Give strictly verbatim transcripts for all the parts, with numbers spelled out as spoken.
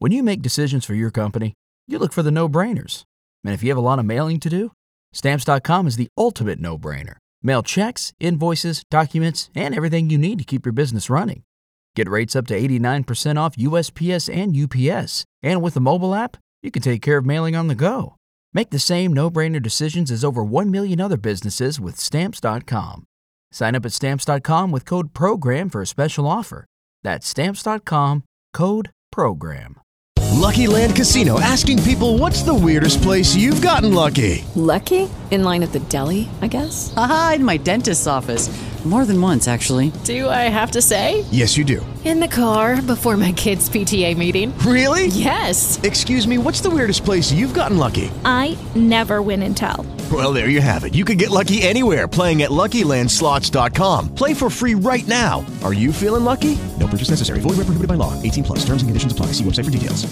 When you make decisions for your company, you look for the no-brainers. And if you have a lot of mailing to do, Stamps dot com is the ultimate no-brainer. Mail checks, invoices, documents, and everything you need to keep your business running. Get rates up to eighty-nine percent off U S P S and U P S. And with the mobile app, you can take care of mailing on the go. Make the same no-brainer decisions as over one million other businesses with Stamps dot com. Sign up at Stamps dot com with code PROGRAM for a special offer. That's Stamps dot com, code PROGRAM. Lucky Land Casino, asking people, what's the weirdest place you've gotten lucky? Lucky? In line at the deli, I guess? Aha, in my dentist's office. More than once, actually. Do I have to say? Yes, you do. In the car before my kids' P T A meeting. Really? Yes. Excuse me, what's the weirdest place you've gotten lucky? I never win and tell. Well, there you have it. You can get lucky anywhere, playing at Lucky Land Slots dot com. Play for free right now. Are you feeling lucky? No purchase necessary. Void where prohibited by law. eighteen plus. Terms and conditions apply. See website for details.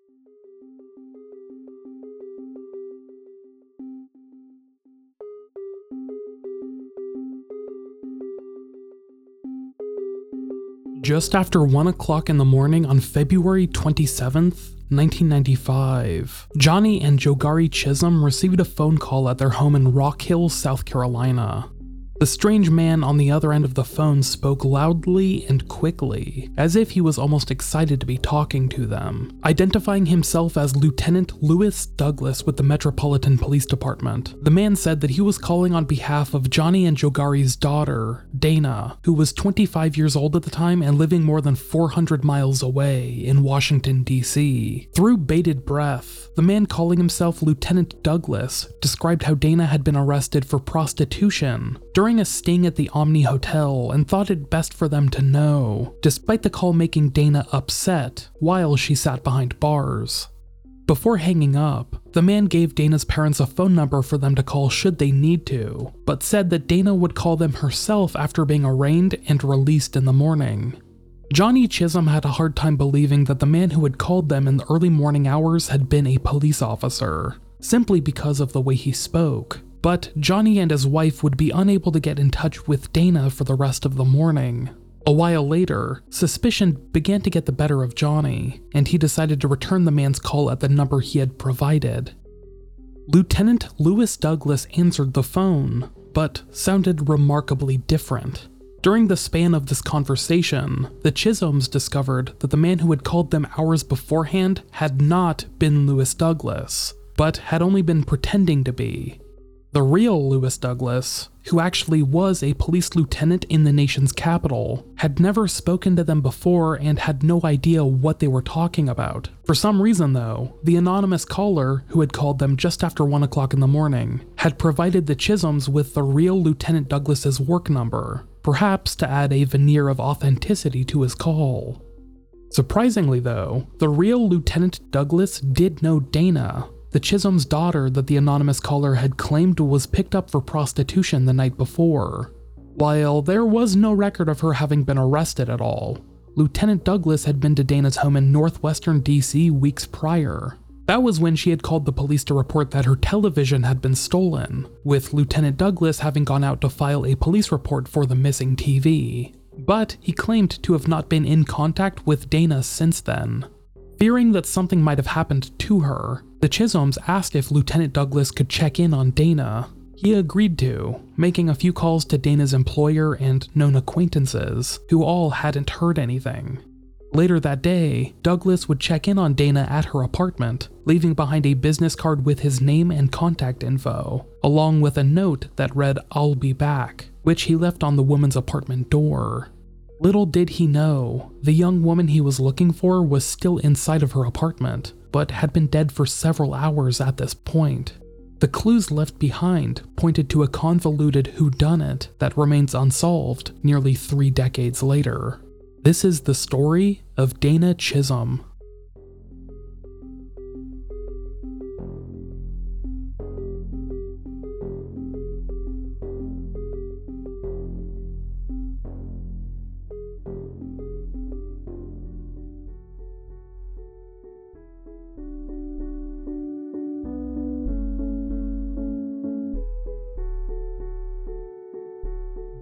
Just after one o'clock in the morning on February twenty-seventh, nineteen ninety-five, Johnny and Jogari Chisholm received a phone call at their home in Rock Hill, South Carolina. The strange man on the other end of the phone spoke loudly and quickly, as if he was almost excited to be talking to them, identifying himself as Lieutenant Lewis Douglas with the Metropolitan Police Department. The man said that he was calling on behalf of Johnny and Jogari's daughter, Dana, who was twenty-five years old at the time and living more than four hundred miles away in Washington, D C Through bated breath, the man calling himself Lieutenant Douglas described how Dana had been arrested for prostitution during a sting at the Omni Hotel and thought it best for them to know, despite the call making Dana upset while she sat behind bars. Before hanging up, the man gave Dana's parents a phone number for them to call should they need to, but said that Dana would call them herself after being arraigned and released in the morning. Johnny Chisholm had a hard time believing that the man who had called them in the early morning hours had been a police officer, simply because of the way he spoke. But Johnny and his wife would be unable to get in touch with Dana for the rest of the morning. A while later, suspicion began to get the better of Johnny, and he decided to return the man's call at the number he had provided. Lieutenant Lewis Douglas answered the phone, but sounded remarkably different. During the span of this conversation, the Chisholms discovered that the man who had called them hours beforehand had not been Lewis Douglas, but had only been pretending to be. The real Lewis Douglas, who actually was a police lieutenant in the nation's capital, had never spoken to them before and had no idea what they were talking about. For some reason though, the anonymous caller, who had called them just after one o'clock in the morning, had provided the Chisholms with the real Lieutenant Douglas's work number, perhaps to add a veneer of authenticity to his call. Surprisingly though, the real Lieutenant Douglas did know Dana, the Chisholm's daughter that the anonymous caller had claimed was picked up for prostitution the night before. While there was no record of her having been arrested at all, Lieutenant Douglas had been to Dana's home in northwestern D C weeks prior. That was when she had called the police to report that her television had been stolen, with Lieutenant Douglas having gone out to file a police report for the missing T V. But he claimed to have not been in contact with Dana since then. Fearing that something might have happened to her, the Chisholms asked if Lieutenant Douglas could check in on Dana. He agreed to, making a few calls to Dana's employer and known acquaintances, who all hadn't heard anything. Later that day, Douglas would check in on Dana at her apartment, leaving behind a business card with his name and contact info, along with a note that read, "I'll be back," which he left on the woman's apartment door. Little did he know, the young woman he was looking for was still inside of her apartment, but had been dead for several hours at this point. The clues left behind pointed to a convoluted whodunit that remains unsolved nearly three decades later. This is the story of Dana Chisholm.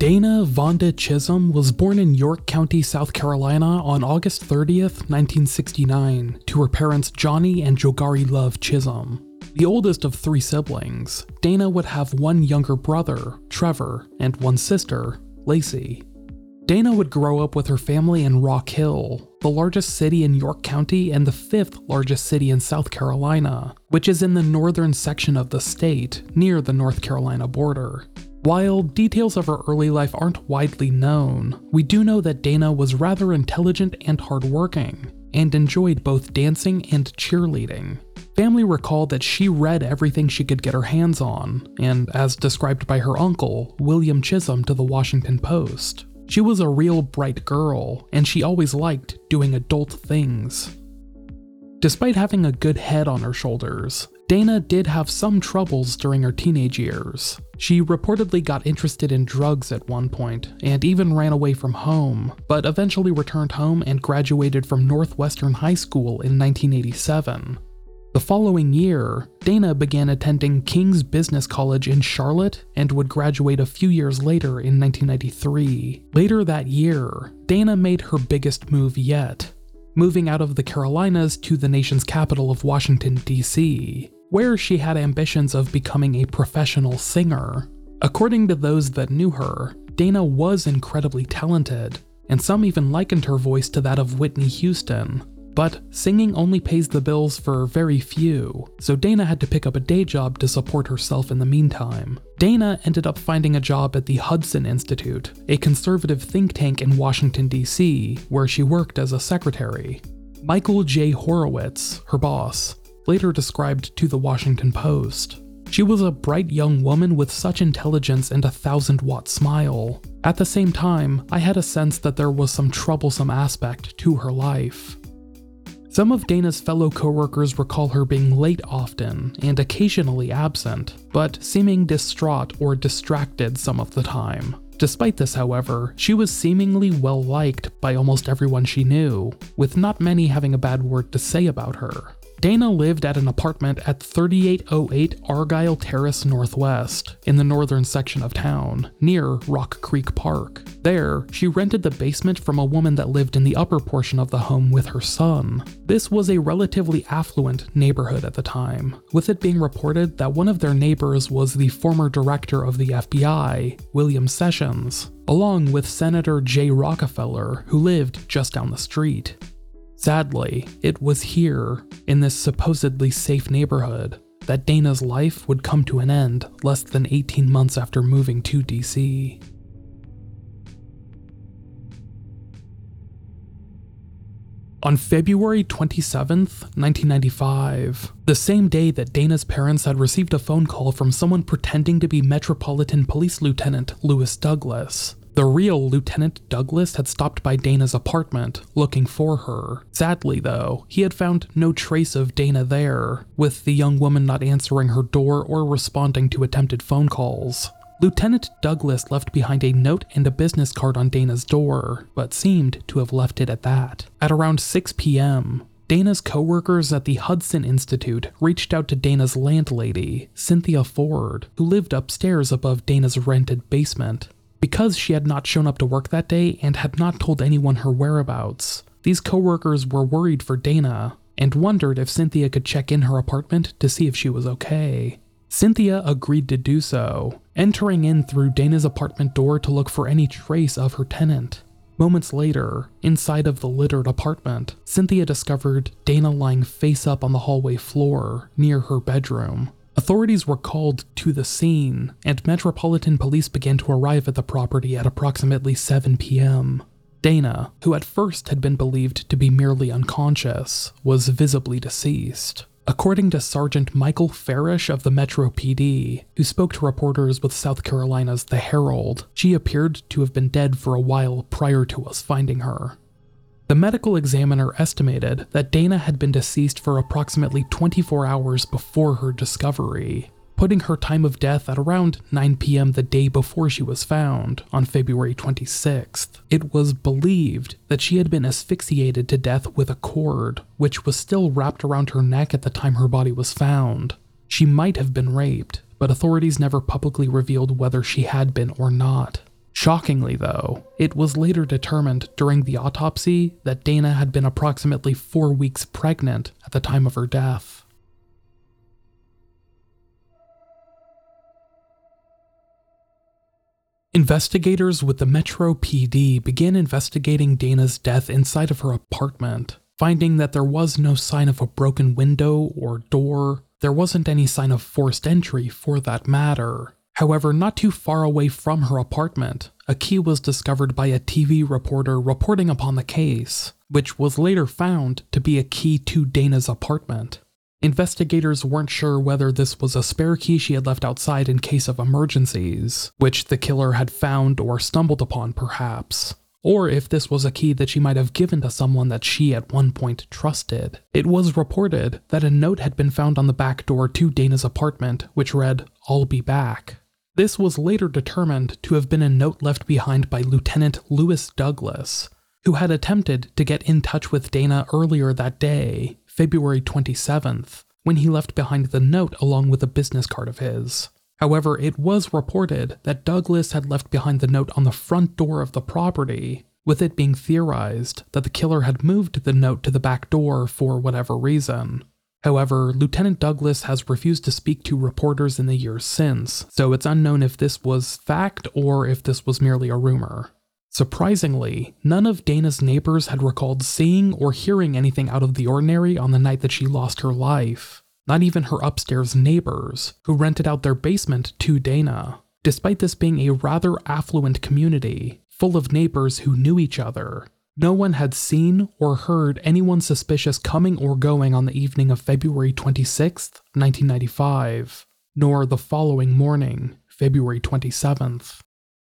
Dana Vonda Chisholm was born in York County, South Carolina on August thirtieth, nineteen sixty-nine, to her parents Johnny and Jogari Love Chisholm. The oldest of three siblings, Dana would have one younger brother, Trevor, and one sister, Lacey. Dana would grow up with her family in Rock Hill, the largest city in York County and the fifth largest city in South Carolina, which is in the northern section of the state, near the North Carolina border. While details of her early life aren't widely known, we do know that Dana was rather intelligent and hardworking, and enjoyed both dancing and cheerleading. Family recalled that she read everything she could get her hands on, and as described by her uncle, William Chisholm, to the Washington Post, she was a real bright girl, and she always liked doing adult things. Despite having a good head on her shoulders, Dana did have some troubles during her teenage years. She reportedly got interested in drugs at one point, and even ran away from home, but eventually returned home and graduated from Northwestern High School in nineteen eighty-seven. The following year, Dana began attending King's Business College in Charlotte and would graduate a few years later in nineteen ninety-three. Later that year, Dana made her biggest move yet, moving out of the Carolinas to the nation's capital of Washington, D C, where she had ambitions of becoming a professional singer. According to those that knew her, Dana was incredibly talented, and some even likened her voice to that of Whitney Houston. But singing only pays the bills for very few, so Dana had to pick up a day job to support herself in the meantime. Dana ended up finding a job at the Hudson Institute, a conservative think tank in Washington, D C, where she worked as a secretary. Michael J. Horowitz, her boss, later described to the Washington Post, "She was a bright young woman with such intelligence and a thousand-watt smile. At the same time, I had a sense that there was some troublesome aspect to her life." Some of Dana's fellow coworkers recall her being late often and occasionally absent, but seeming distraught or distracted some of the time. Despite this, however, she was seemingly well-liked by almost everyone she knew, with not many having a bad word to say about her. Dana lived at an apartment at thirty-eight oh eight Argyle Terrace Northwest, in the northern section of town, near Rock Creek Park. There, she rented the basement from a woman that lived in the upper portion of the home with her son. This was a relatively affluent neighborhood at the time, with it being reported that one of their neighbors was the former director of the F B I, William Sessions, along with Senator Jay Rockefeller, who lived just down the street. Sadly, it was here, in this supposedly safe neighborhood, that Dana's life would come to an end less than eighteen months after moving to D C. On February twenty-seventh, nineteen ninety-five, the same day that Dana's parents had received a phone call from someone pretending to be Metropolitan Police Lieutenant Lewis Douglas, the real Lieutenant Douglas had stopped by Dana's apartment, looking for her. Sadly, though, he had found no trace of Dana there, with the young woman not answering her door or responding to attempted phone calls. Lieutenant Douglas left behind a note and a business card on Dana's door, but seemed to have left it at that. At around six p.m., Dana's coworkers at the Hudson Institute reached out to Dana's landlady, Cynthia Ford, who lived upstairs above Dana's rented basement. Because she had not shown up to work that day and had not told anyone her whereabouts, these coworkers were worried for Dana and wondered if Cynthia could check in her apartment to see if she was okay. Cynthia agreed to do so, entering in through Dana's apartment door to look for any trace of her tenant. Moments later, inside of the littered apartment, Cynthia discovered Dana lying face up on the hallway floor near her bedroom. Authorities were called to the scene, and Metropolitan Police began to arrive at the property at approximately seven p.m. Dana, who at first had been believed to be merely unconscious, was visibly deceased. According to Sergeant Michael Farish of the Metro P D, who spoke to reporters with South Carolina's The Herald, she appeared to have been dead for a while prior to us finding her. The medical examiner estimated that Dana had been deceased for approximately twenty-four hours before her discovery, putting her time of death at around nine p.m. the day before she was found, on February twenty-sixth. It was believed that she had been asphyxiated to death with a cord, which was still wrapped around her neck at the time her body was found. She might have been raped, but authorities never publicly revealed whether she had been or not. Shockingly, though, it was later determined during the autopsy that Dana had been approximately four weeks pregnant at the time of her death. Investigators with the Metro P D began investigating Dana's death inside of her apartment, finding that there was no sign of a broken window or door. There wasn't any sign of forced entry for that matter. However, not too far away from her apartment, a key was discovered by a T V reporter reporting upon the case, which was later found to be a key to Dana's apartment. Investigators weren't sure whether this was a spare key she had left outside in case of emergencies, which the killer had found or stumbled upon perhaps, or if this was a key that she might have given to someone that she at one point trusted. It was reported that a note had been found on the back door to Dana's apartment, which read, "I'll be back." This was later determined to have been a note left behind by Lieutenant Lewis Douglas, who had attempted to get in touch with Dana earlier that day, February twenty-seventh, when he left behind the note along with a business card of his. However, it was reported that Douglas had left behind the note on the front door of the property, with it being theorized that the killer had moved the note to the back door for whatever reason. However, Lieutenant Douglas has refused to speak to reporters in the years since, so it's unknown if this was fact or if this was merely a rumor. Surprisingly, none of Dana's neighbors had recalled seeing or hearing anything out of the ordinary on the night that she lost her life. Not even her upstairs neighbors, who rented out their basement to Dana. Despite this being a rather affluent community, full of neighbors who knew each other, no one had seen or heard anyone suspicious coming or going on the evening of February twenty-sixth, nineteen ninety-five, nor the following morning, February twenty-seventh.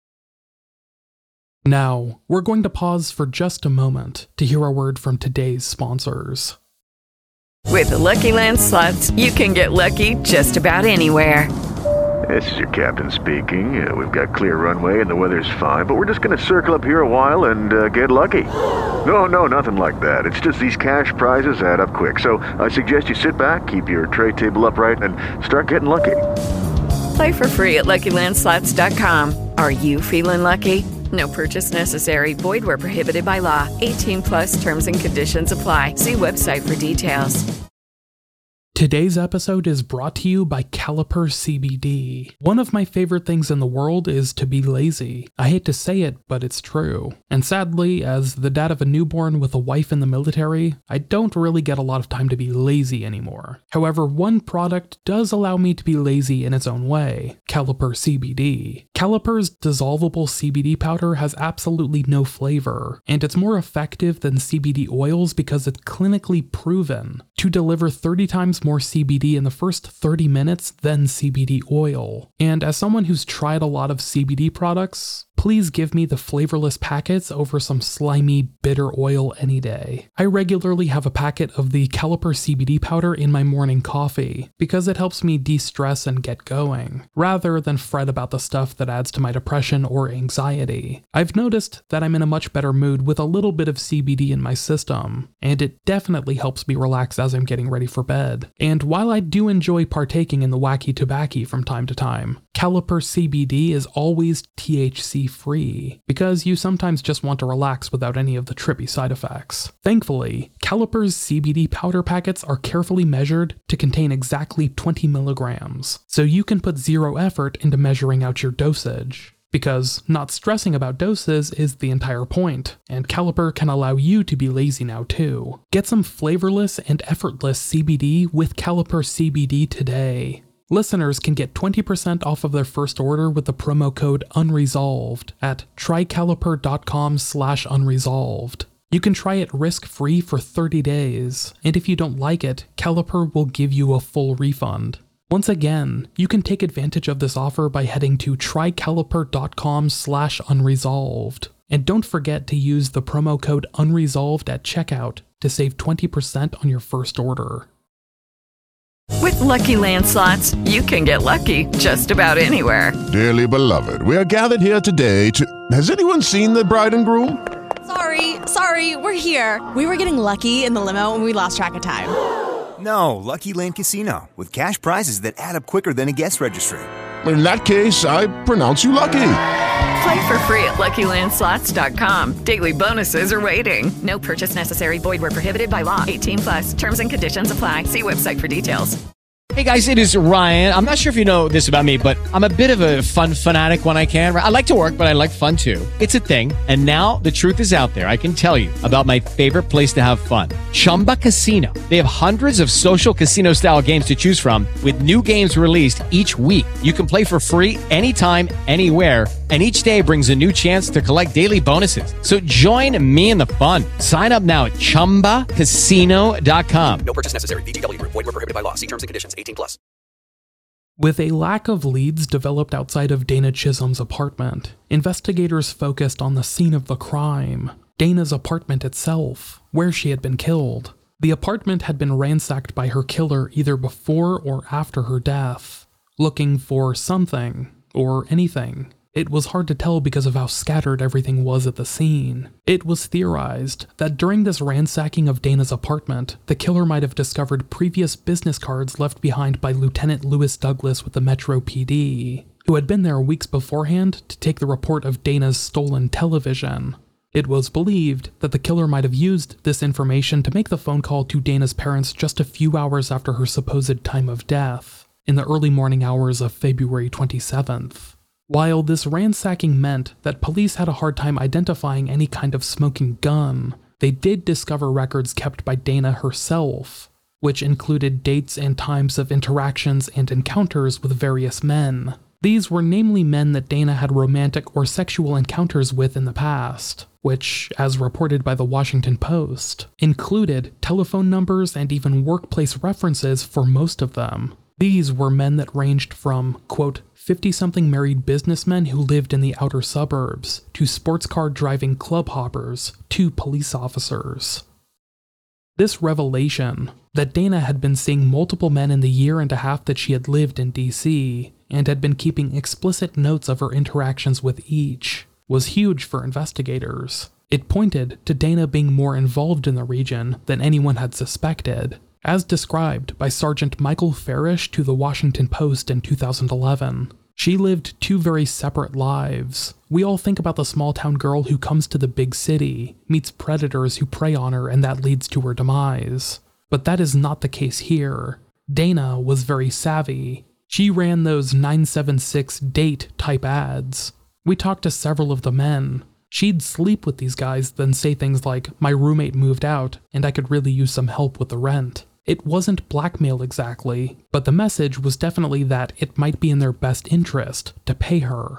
Now, we're going to pause for just a moment to hear a word from today's sponsors. With the Lucky Land Slots, you can get lucky just about anywhere. This is your captain speaking. Uh, we've got clear runway and the weather's fine, but we're just going to circle up here a while and uh, get lucky. No, no, nothing like that. It's just these cash prizes add up quick. So I suggest you sit back, keep your tray table upright, and start getting lucky. Play for free at Lucky Land Slots dot com. Are you feeling lucky? No purchase necessary. Void where prohibited by law. eighteen plus terms and conditions apply. See website for details. Today's episode is brought to you by Caliper C B D. One of my favorite things in the world is to be lazy. I hate to say it, but it's true. And sadly, as the dad of a newborn with a wife in the military, I don't really get a lot of time to be lazy anymore. However, one product does allow me to be lazy in its own way, Caliper C B D. Caliper's dissolvable C B D powder has absolutely no flavor, and it's more effective than C B D oils because it's clinically proven to deliver thirty times more C B D in the first thirty minutes than C B D oil. And as someone who's tried a lot of C B D products, please give me the flavorless packets over some slimy, bitter oil any day. I regularly have a packet of the Caliper C B D powder in my morning coffee because it helps me de-stress and get going, rather than fret about the stuff that adds to my depression or anxiety. I've noticed that I'm in a much better mood with a little bit of C B D in my system, and it definitely helps me relax as I'm getting ready for bed. And while I do enjoy partaking in the wacky tobacco from time to time, Caliper C B D is always T H C free, because you sometimes just want to relax without any of the trippy side effects. Thankfully, Caliper's C B D powder packets are carefully measured to contain exactly twenty milligrams, so you can put zero effort into measuring out your dosage. Because not stressing about doses is the entire point, and Caliper can allow you to be lazy now too. Get some flavorless and effortless C B D with Caliper C B D today. Listeners can get twenty percent off of their first order with the promo code UNRESOLVED at trycaliper.com slash unresolved. You can try it risk-free for thirty days, and if you don't like it, Caliper will give you a full refund. Once again, you can take advantage of this offer by heading to trycaliper.com slash unresolved. And don't forget to use the promo code UNRESOLVED at checkout to save twenty percent on your first order. With Lucky Land Slots, you can get lucky just about anywhere. Dearly beloved, we are gathered here today to... Has anyone seen the bride and groom? Sorry, sorry, we're here. We were getting lucky in the limo and we lost track of time. No, Lucky Land Casino, with cash prizes that add up quicker than a guest registry. In that case, I pronounce you lucky. Play for free at Lucky Land Slots dot com. Daily bonuses are waiting. No purchase necessary. Void where prohibited by law. eighteen plus. Terms and conditions apply. See website for details. Hey guys, it is Ryan. I'm not sure if you know this about me, but I'm a bit of a fun fanatic when I can. I like to work, but I like fun too. It's a thing. And now the truth is out there. I can tell you about my favorite place to have fun. Chumba Casino. They have hundreds of social casino style games to choose from with new games released each week. You can play for free anytime, anywhere. And each day brings a new chance to collect daily bonuses. So join me in the fun. Sign up now at chumba casino dot com. No purchase necessary. V G W. Void where prohibited by law. See terms and conditions. eighteen plus. With a lack of leads developed outside of Dana Chisholm's apartment, investigators focused on the scene of the crime, Dana's apartment itself, where she had been killed. The apartment had been ransacked by her killer either before or after her death, looking for something or anything. It was hard to tell because of how scattered everything was at the scene. It was theorized that during this ransacking of Dana's apartment, the killer might have discovered previous business cards left behind by Lieutenant Lewis Douglas with the Metro P D, who had been there weeks beforehand to take the report of Dana's stolen television. It was believed that the killer might have used this information to make the phone call to Dana's parents just a few hours after her supposed time of death, in the early morning hours of February twenty-seventh. While this ransacking meant that police had a hard time identifying any kind of smoking gun, they did discover records kept by Dana herself, which included dates and times of interactions and encounters with various men. These were namely men that Dana had romantic or sexual encounters with in the past, which, as reported by the Washington Post, included telephone numbers and even workplace references for most of them. These were men that ranged from, quote, fifty-something married businessmen who lived in the outer suburbs, to sports car driving club hoppers, to police officers. This revelation, that Dana had been seeing multiple men in the year and a half that she had lived in D C, and had been keeping explicit notes of her interactions with each, was huge for investigators. It pointed to Dana being more involved in the region than anyone had suspected, as described by Sergeant Michael Farish to the Washington Post in two thousand eleven. She lived two very separate lives. We all think about the small-town girl who comes to the big city, meets predators who prey on her, and that leads to her demise. But that is not the case here. Dana was very savvy. She ran those nine seven six date type ads. We talked to several of the men. She'd sleep with these guys, then say things like, "My roommate moved out, and I could really use some help with the rent." It wasn't blackmail exactly, but the message was definitely that it might be in their best interest to pay her.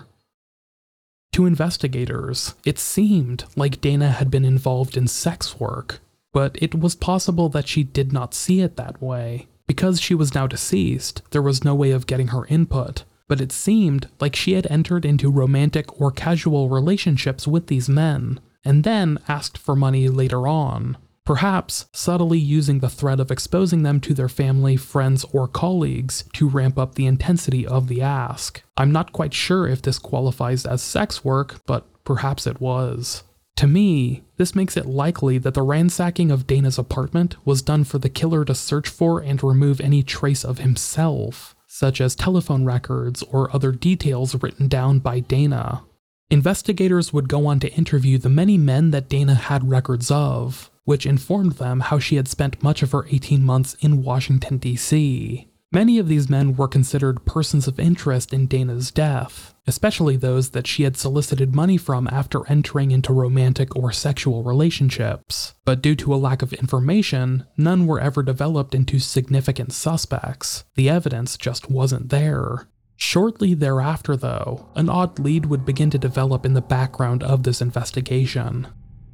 To investigators, it seemed like Dana had been involved in sex work, but it was possible that she did not see it that way. Because she was now deceased, there was no way of getting her input, but it seemed like she had entered into romantic or casual relationships with these men, and then asked for money later on. Perhaps subtly using the threat of exposing them to their family, friends, or colleagues to ramp up the intensity of the ask. I'm not quite sure if this qualifies as sex work, but perhaps it was. To me, this makes it likely that the ransacking of Dana's apartment was done for the killer to search for and remove any trace of himself, such as telephone records or other details written down by Dana. Investigators would go on to interview the many men that Dana had records of, which informed them how she had spent much of her eighteen months in Washington, D C. Many of these men were considered persons of interest in Dana's death, especially those that she had solicited money from after entering into romantic or sexual relationships. But due to a lack of information, none were ever developed into significant suspects. The evidence just wasn't there. Shortly thereafter, though, an odd lead would begin to develop in the background of this investigation.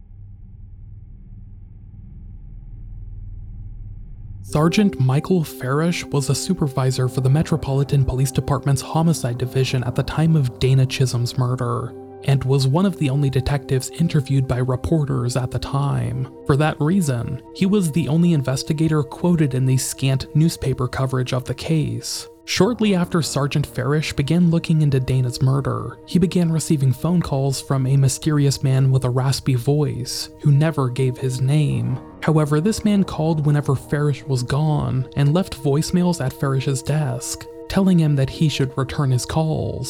Sergeant Michael Farish was a supervisor for the Metropolitan Police Department's Homicide Division at the time of Dana Chisholm's murder, and was one of the only detectives interviewed by reporters at the time. For that reason, he was the only investigator quoted in the scant newspaper coverage of the case. Shortly after Sergeant Farish began looking into Dana's murder, he began receiving phone calls from a mysterious man with a raspy voice, who never gave his name. However, this man called whenever Farish was gone and left voicemails at Farish's desk, telling him that he should return his calls.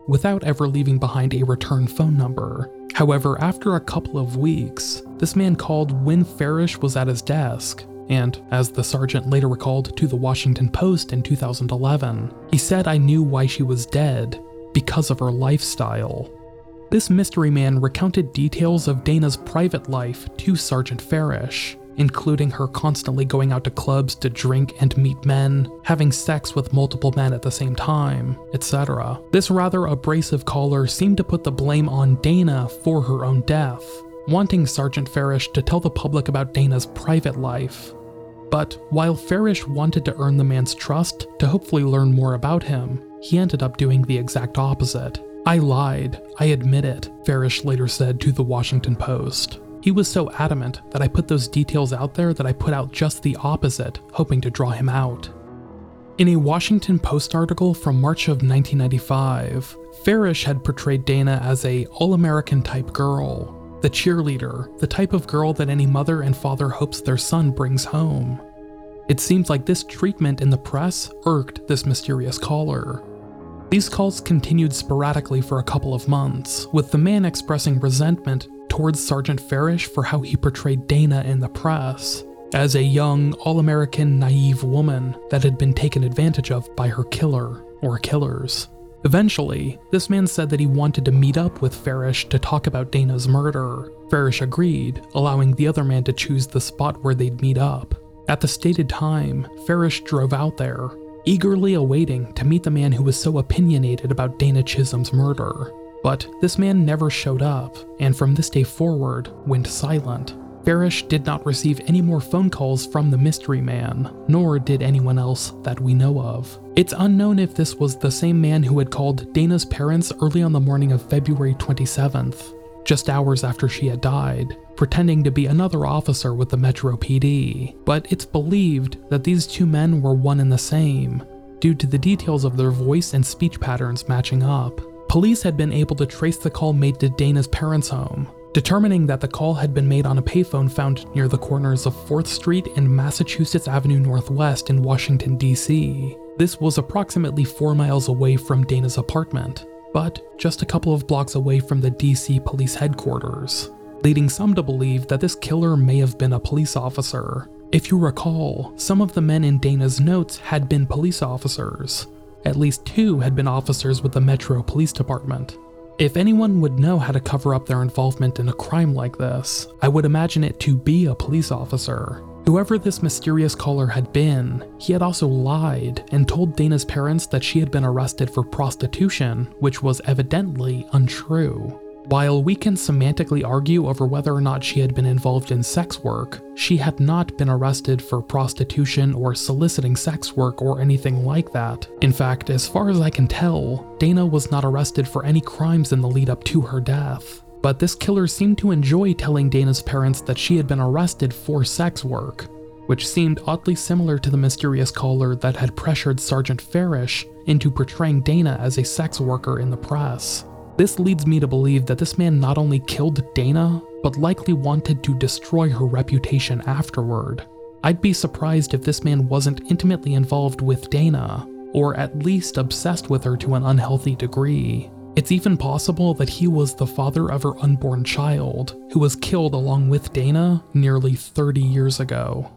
without ever leaving behind a return phone number. However, after a couple of weeks, this man called when Farish was at his desk, and, as the sergeant later recalled to the Washington Post in two thousand eleven, he said, "I knew why she was dead, because of her lifestyle." This mystery man recounted details of Dana's private life to Sergeant Farish, including her constantly going out to clubs to drink and meet men, having sex with multiple men at the same time, et cetera. This rather abrasive caller seemed to put the blame on Dana for her own death, wanting Sergeant Farish to tell the public about Dana's private life. But while Farish wanted to earn the man's trust to hopefully learn more about him, he ended up doing the exact opposite. "I lied, I admit it," Farish later said to the Washington Post. "He was so adamant that I put those details out there that I put out just the opposite, hoping to draw him out." In a Washington Post article from March of nineteen ninety-five, Farish had portrayed Dana as a all-American type girl, the cheerleader, the type of girl that any mother and father hopes their son brings home. It seems like this treatment in the press irked this mysterious caller. These calls continued sporadically for a couple of months, with the man expressing resentment towards Sergeant Farish for how he portrayed Dana in the press, as a young, all-American, naive woman that had been taken advantage of by her killer, or killers. Eventually, this man said that he wanted to meet up with Farish to talk about Dana's murder. Farish agreed, allowing the other man to choose the spot where they'd meet up. At the stated time, Farish drove out there, eagerly awaiting to meet the man who was so opinionated about Dana Chisholm's murder. But this man never showed up, and from this day forward, went silent. Farish did not receive any more phone calls from the mystery man, nor did anyone else that we know of. It's unknown if this was the same man who had called Dana's parents early on the morning of February twenty-seventh, just hours after she had died, pretending to be another officer with the Metro P D. But it's believed that these two men were one and the same, due to the details of their voice and speech patterns matching up. Police had been able to trace the call made to Dana's parents' home, determining that the call had been made on a payphone found near the corners of fourth street and Massachusetts Avenue Northwest in Washington, D C. This was approximately four miles away from Dana's apartment, but just a couple of blocks away from the D C police headquarters, leading some to believe that this killer may have been a police officer. If you recall, some of the men in Dana's notes had been police officers. At least two had been officers with the Metro Police Department. If anyone would know how to cover up their involvement in a crime like this, I would imagine it to be a police officer. Whoever this mysterious caller had been, he had also lied and told Dana's parents that she had been arrested for prostitution, which was evidently untrue. While we can semantically argue over whether or not she had been involved in sex work, she had not been arrested for prostitution or soliciting sex work or anything like that. In fact, as far as I can tell, Dana was not arrested for any crimes in the lead up to her death. But this killer seemed to enjoy telling Dana's parents that she had been arrested for sex work, which seemed oddly similar to the mysterious caller that had pressured Sergeant Farish into portraying Dana as a sex worker in the press. This leads me to believe that this man not only killed Dana, but likely wanted to destroy her reputation afterward. I'd be surprised if this man wasn't intimately involved with Dana, or at least obsessed with her to an unhealthy degree. It's even possible that he was the father of her unborn child, who was killed along with Dana nearly thirty years ago.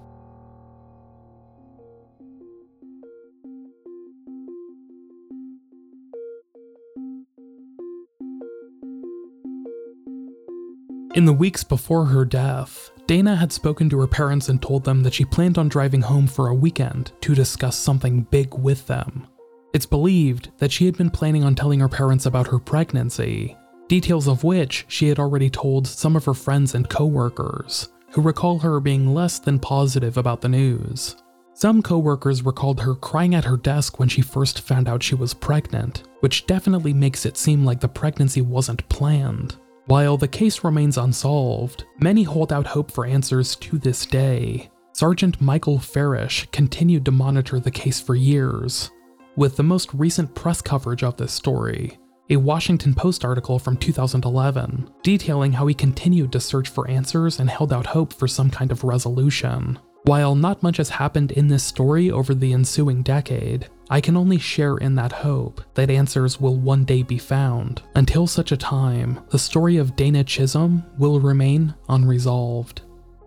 In the weeks before her death, Dana had spoken to her parents and told them that she planned on driving home for a weekend to discuss something big with them. It's believed that she had been planning on telling her parents about her pregnancy, details of which she had already told some of her friends and co-workers, who recall her being less than positive about the news. Some co-workers recalled her crying at her desk when she first found out she was pregnant, which definitely makes it seem like the pregnancy wasn't planned. While the case remains unsolved, many hold out hope for answers to this day. Sergeant Michael Farish continued to monitor the case for years, with the most recent press coverage of this story, a Washington Post article from two thousand eleven, detailing how he continued to search for answers and held out hope for some kind of resolution. While not much has happened in this story over the ensuing decade, I can only share in that hope that answers will one day be found. Until such a time, the story of Dana Chisholm will remain unresolved.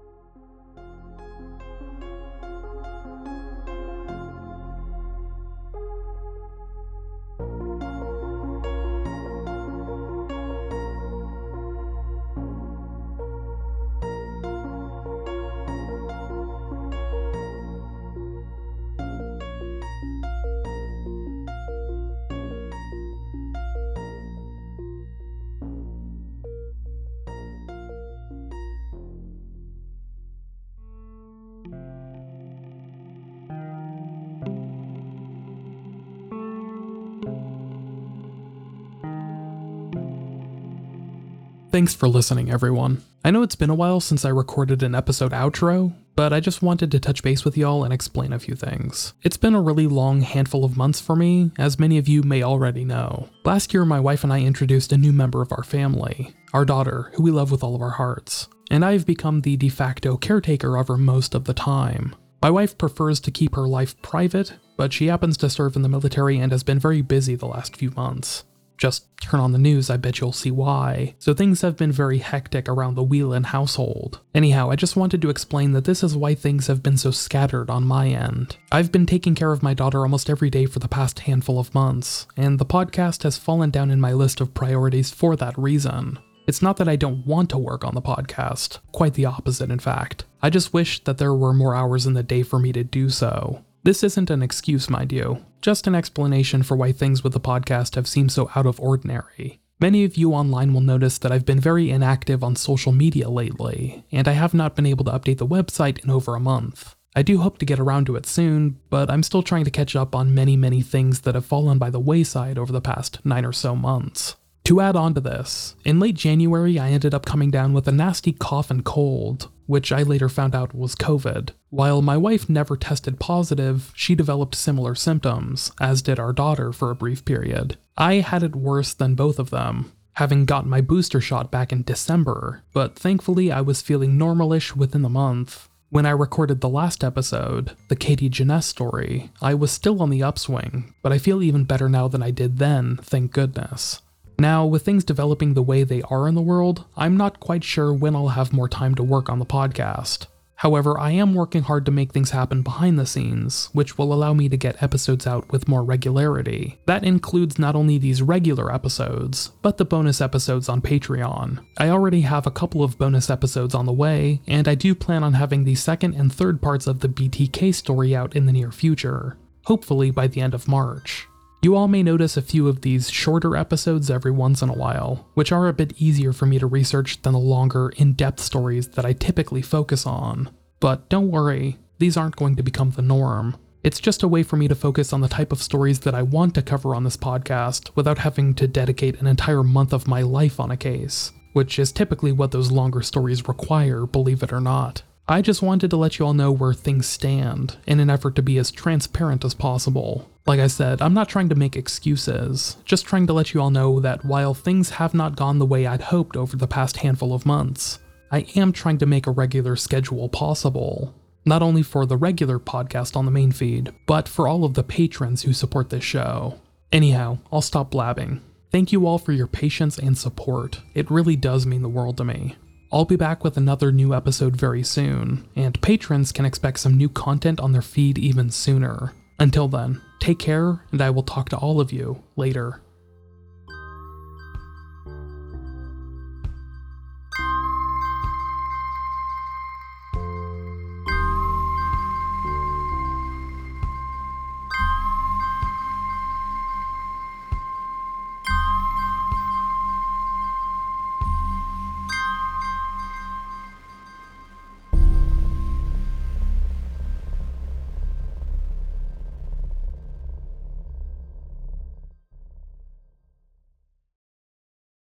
Thanks for listening, everyone. I know it's been a while since I recorded an episode outro, but I just wanted to touch base with y'all and explain a few things. It's been a really long handful of months for me, as many of you may already know. Last year, my wife and I introduced a new member of our family, our daughter, who we love with all of our hearts, and I've become the de facto caretaker of her most of the time. My wife prefers to keep her life private, but she happens to serve in the military and has been very busy the last few months. Just turn on the news, I bet you'll see why. So things have been very hectic around the Whelan household. Anyhow, I just wanted to explain that this is why things have been so scattered on my end. I've been taking care of my daughter almost every day for the past handful of months, and the podcast has fallen down in my list of priorities for that reason. It's not that I don't want to work on the podcast, quite the opposite in fact. I just wish that there were more hours in the day for me to do so. This isn't an excuse, mind you, just an explanation for why things with the podcast have seemed so out of ordinary. Many of you online will notice that I've been very inactive on social media lately, and I have not been able to update the website in over a month. I do hope to get around to it soon, but I'm still trying to catch up on many, many things that have fallen by the wayside over the past nine or so months. To add on to this, in late January I ended up coming down with a nasty cough and cold, which I later found out was COVID. While my wife never tested positive, she developed similar symptoms, as did our daughter for a brief period. I had it worse than both of them, having gotten my booster shot back in December, but thankfully I was feeling normalish within the month. When I recorded the last episode, the Katie Jeunesse story, I was still on the upswing, but I feel even better now than I did then, thank goodness. Now, with things developing the way they are in the world, I'm not quite sure when I'll have more time to work on the podcast. However, I am working hard to make things happen behind the scenes, which will allow me to get episodes out with more regularity. That includes not only these regular episodes, but the bonus episodes on Patreon. I already have a couple of bonus episodes on the way, and I do plan on having the second and third parts of the B T K story out in the near future, hopefully by the end of March. You all may notice a few of these shorter episodes every once in a while, which are a bit easier for me to research than the longer, in-depth stories that I typically focus on. But don't worry, these aren't going to become the norm. It's just a way for me to focus on the type of stories that I want to cover on this podcast without having to dedicate an entire month of my life on a case, which is typically what those longer stories require, believe it or not. I just wanted to let you all know where things stand, in an effort to be as transparent as possible. Like I said, I'm not trying to make excuses, just trying to let you all know that while things have not gone the way I'd hoped over the past handful of months, I am trying to make a regular schedule possible. Not only for the regular podcast on the main feed, but for all of the patrons who support this show. Anyhow, I'll stop blabbing. Thank you all for your patience and support. It really does mean the world to me. I'll be back with another new episode very soon, and patrons can expect some new content on their feed even sooner. Until then, take care, and I will talk to all of you later.